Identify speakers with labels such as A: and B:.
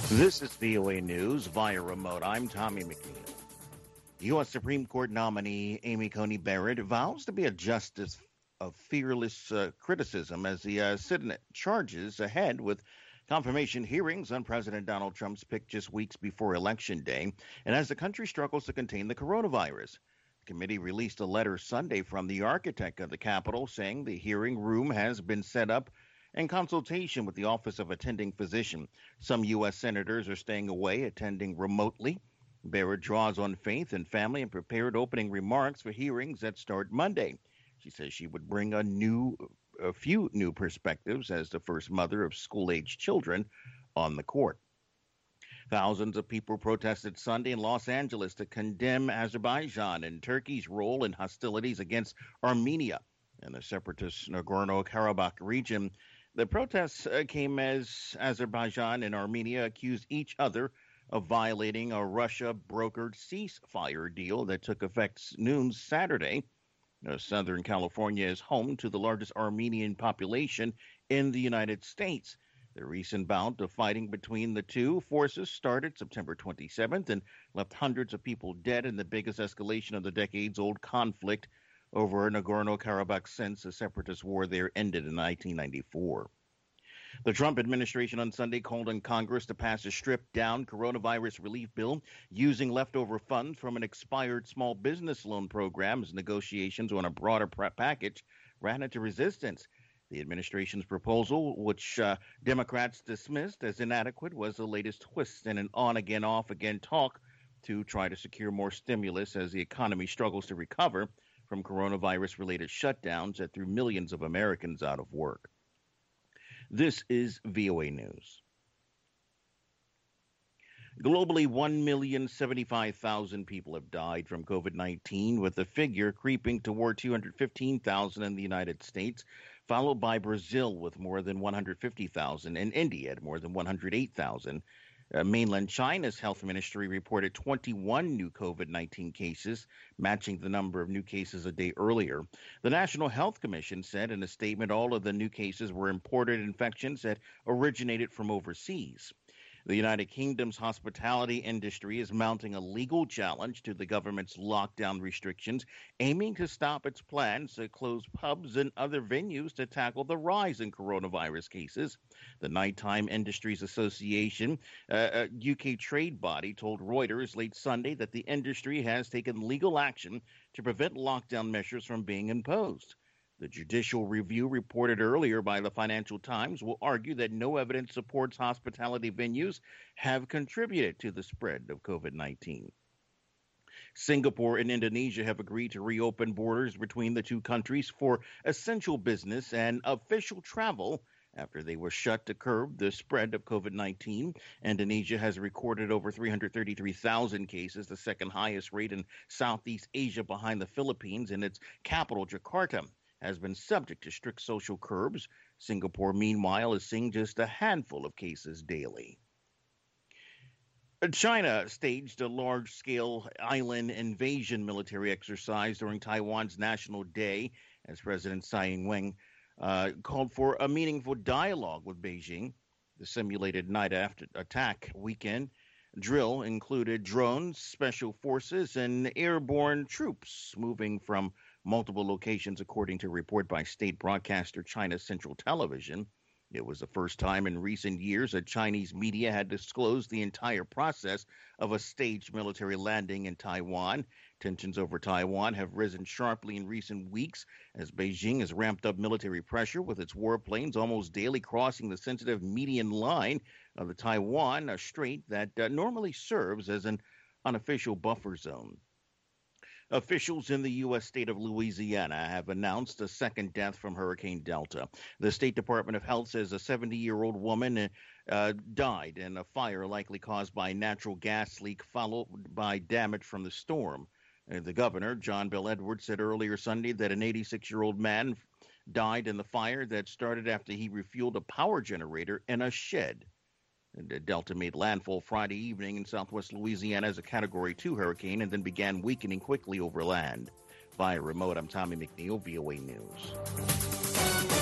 A: This is VOA News via remote. I'm Tommy McNeil. U.S. Supreme Court nominee Amy Coney Barrett vows to be a justice of fearless criticism as the Senate charges ahead with confirmation hearings on President Donald Trump's pick just weeks before Election Day, and as the country struggles to contain the coronavirus. The committee released a letter Sunday from the architect of the Capitol saying the hearing room has been set up in consultation with the Office of Attending Physician. Some U.S. senators are staying away, attending remotely. Barrett draws on faith and family and prepared opening remarks for hearings that start Monday. She says she would bring a few new perspectives as the first mother of school-age children on the court. Thousands of people protested Sunday in Los Angeles to condemn Azerbaijan and Turkey's role in hostilities against Armenia in the separatist Nagorno-Karabakh region. The protests came as Azerbaijan and Armenia accused each other of violating a Russia-brokered ceasefire deal that took effect noon Saturday. Southern California is home to the largest Armenian population in the United States. The recent bout of fighting between the two forces started September 27th and left hundreds of people dead in the biggest escalation of the decades-old conflict over Nagorno-Karabakh since the separatist war there ended in 1994. The Trump administration on Sunday called on Congress to pass a stripped-down coronavirus relief bill using leftover funds from an expired small business loan program as negotiations on a broader package ran into resistance. The administration's proposal, which Democrats dismissed as inadequate, was the latest twist in an on-again, off-again talk to try to secure more stimulus as the economy struggles to recover from coronavirus-related shutdowns that threw millions of Americans out of work. This is VOA News. Globally, 1,075,000 people have died from COVID-19, with the figure creeping toward 215,000 in the United States, followed by Brazil with more than 150,000 and India at more than 108,000. Mainland China's health ministry reported 21 new COVID-19 cases, matching the number of new cases a day earlier. The National Health Commission said in a statement all of the new cases were imported infections that originated from overseas. The United Kingdom's hospitality industry is mounting a legal challenge to the government's lockdown restrictions, aiming to stop its plans to close pubs and other venues to tackle the rise in coronavirus cases. The Nighttime Industries Association, a UK trade body, told Reuters late Sunday that the industry has taken legal action to prevent lockdown measures from being imposed. The judicial review reported earlier by the Financial Times will argue that no evidence supports hospitality venues have contributed to the spread of COVID-19. Singapore and Indonesia have agreed to reopen borders between the two countries for essential business and official travel after they were shut to curb the spread of COVID-19. Indonesia has recorded over 333,000 cases, the second highest rate in Southeast Asia behind the Philippines, and its capital, Jakarta, has been subject to strict social curbs. Singapore, meanwhile, is seeing just a handful of cases daily. China staged a large-scale island invasion military exercise during Taiwan's National Day as President Tsai Ing-wen called for a meaningful dialogue with Beijing. The simulated night after attack weekend drill included drones, special forces, and airborne troops moving from multiple locations, according to a report by state broadcaster China Central Television. It was the first time in recent years that Chinese media had disclosed the entire process of a staged military landing in Taiwan. Tensions over Taiwan have risen sharply in recent weeks as Beijing has ramped up military pressure with its warplanes almost daily crossing the sensitive median line of the Taiwan Strait that normally serves as an unofficial buffer zone. Officials in the U.S. state of Louisiana have announced a second death from Hurricane Delta. The State Department of Health says a 70-year-old woman died in a fire likely caused by a natural gas leak followed by damage from the storm. The governor, John Bel Edwards, said earlier Sunday that an 86-year-old man died in the fire that started after he refueled a power generator in a shed. Delta made landfall Friday evening in southwest Louisiana as a Category 2 hurricane and then began weakening quickly over land. Via remote, I'm Tommy McNeil, VOA News.